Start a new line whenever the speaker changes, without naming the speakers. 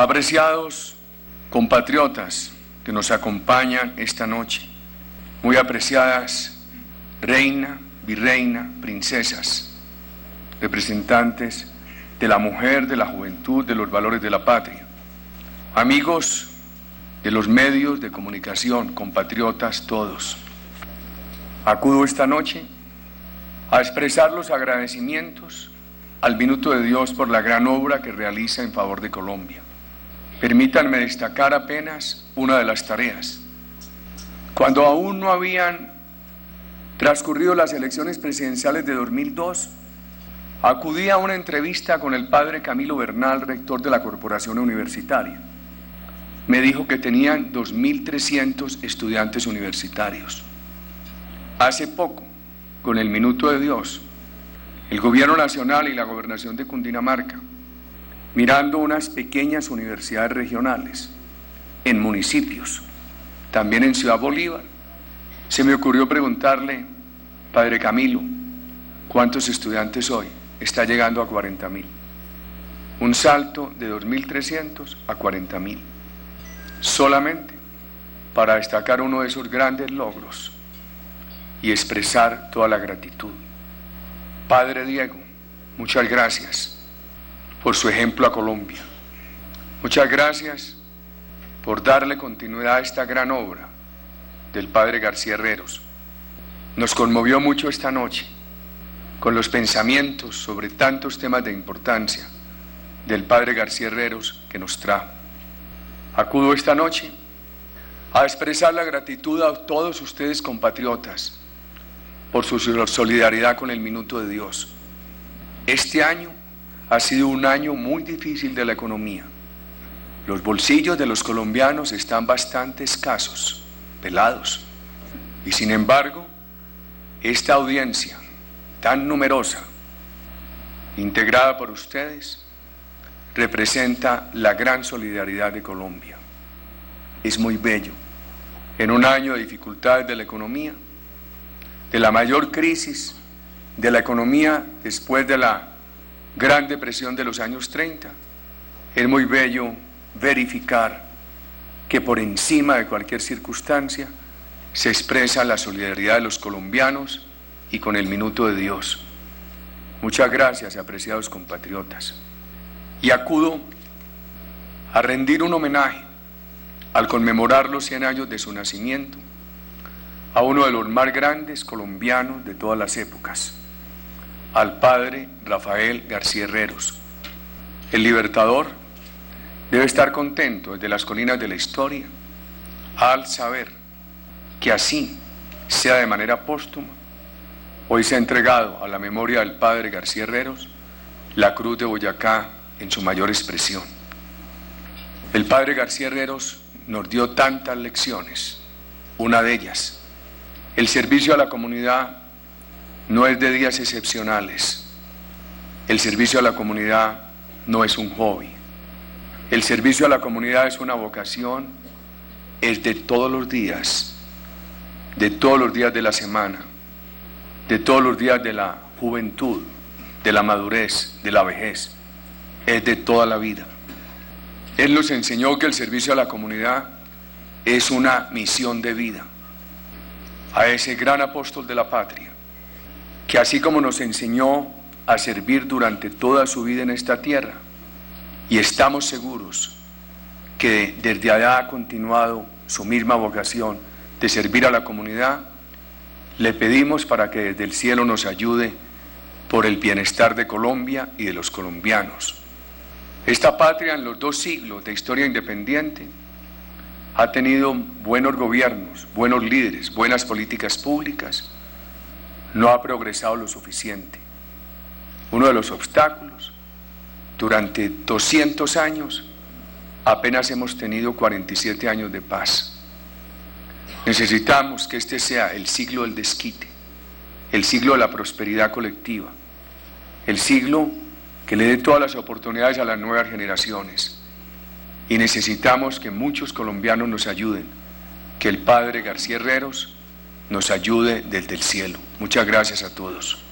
Apreciados compatriotas que nos acompañan esta noche, muy apreciadas reina, virreina, princesas, representantes de la mujer, de la juventud, de los valores de la patria, amigos de los medios de comunicación, compatriotas todos, acudo esta noche a expresar los agradecimientos al Minuto de Dios por la gran obra que realiza en favor de Colombia. Permítanme destacar apenas una de las tareas. Cuando aún no habían transcurrido las elecciones presidenciales de 2002, acudí a una entrevista con el padre Camilo Bernal, rector de la Corporación Universitaria. Me dijo que tenían 2.300 estudiantes universitarios. Hace poco, con el Minuto de Dios, el Gobierno Nacional y la Gobernación de Cundinamarca, mirando unas pequeñas universidades regionales en municipios, también en Ciudad Bolívar, se me ocurrió preguntarle, padre Camilo, ¿cuántos estudiantes hoy? Está llegando a 40.000. Un salto de 2.300 a 40.000. Solamente para destacar uno de esos grandes logros y expresar toda la gratitud. Padre Diego, muchas gracias por su ejemplo a Colombia. Muchas gracias por darle continuidad a esta gran obra del padre García Herreros. Nos conmovió mucho esta noche con los pensamientos sobre tantos temas de importancia del padre García Herreros que nos trajo. Acudo esta noche a expresar la gratitud a todos ustedes compatriotas por su solidaridad con el Minuto de Dios. Este año ha sido un año muy difícil de la economía. Los bolsillos de los colombianos están bastante escasos, pelados. Y sin embargo, esta audiencia tan numerosa, integrada por ustedes, representa la gran solidaridad de Colombia. Es muy bello. En un año de dificultades de la economía, de la mayor crisis de la economía después de la Gran Depresión de los años 30, es muy bello verificar que por encima de cualquier circunstancia se expresa la solidaridad de los colombianos y con el Minuto de Dios. Muchas gracias, apreciados compatriotas. Y acudo a rendir un homenaje al conmemorar los 100 años de su nacimiento a uno de los más grandes colombianos de todas las épocas, al padre Rafael García Herreros. El libertador debe estar contento desde las colinas de la historia al saber que así sea de manera póstuma, hoy se ha entregado a la memoria del padre García Herreros la Cruz de Boyacá en su mayor expresión. El padre García Herreros nos dio tantas lecciones, una de ellas, el servicio a la comunidad no es de días excepcionales. El servicio a la comunidad no es un hobby. El servicio a la comunidad es una vocación, es de todos los días de la semana, de todos los días de la juventud, de la madurez, de la vejez, es de toda la vida. Él nos enseñó que el servicio a la comunidad es una misión de vida. A ese gran apóstol de la patria, que así como nos enseñó a servir durante toda su vida en esta tierra, y estamos seguros que desde allá ha continuado su misma vocación de servir a la comunidad, le pedimos para que desde el cielo nos ayude por el bienestar de Colombia y de los colombianos. Esta patria en los 2 siglos de historia independiente ha tenido buenos gobiernos, buenos líderes, buenas políticas públicas, no ha progresado lo suficiente. Uno de los obstáculos, durante 200 años, apenas hemos tenido 47 años de paz. Necesitamos que este sea el siglo del desquite, el siglo de la prosperidad colectiva, el siglo que le dé todas las oportunidades a las nuevas generaciones. Y necesitamos que muchos colombianos nos ayuden, que el padre García Herreros nos ayude desde el cielo. Muchas gracias a todos.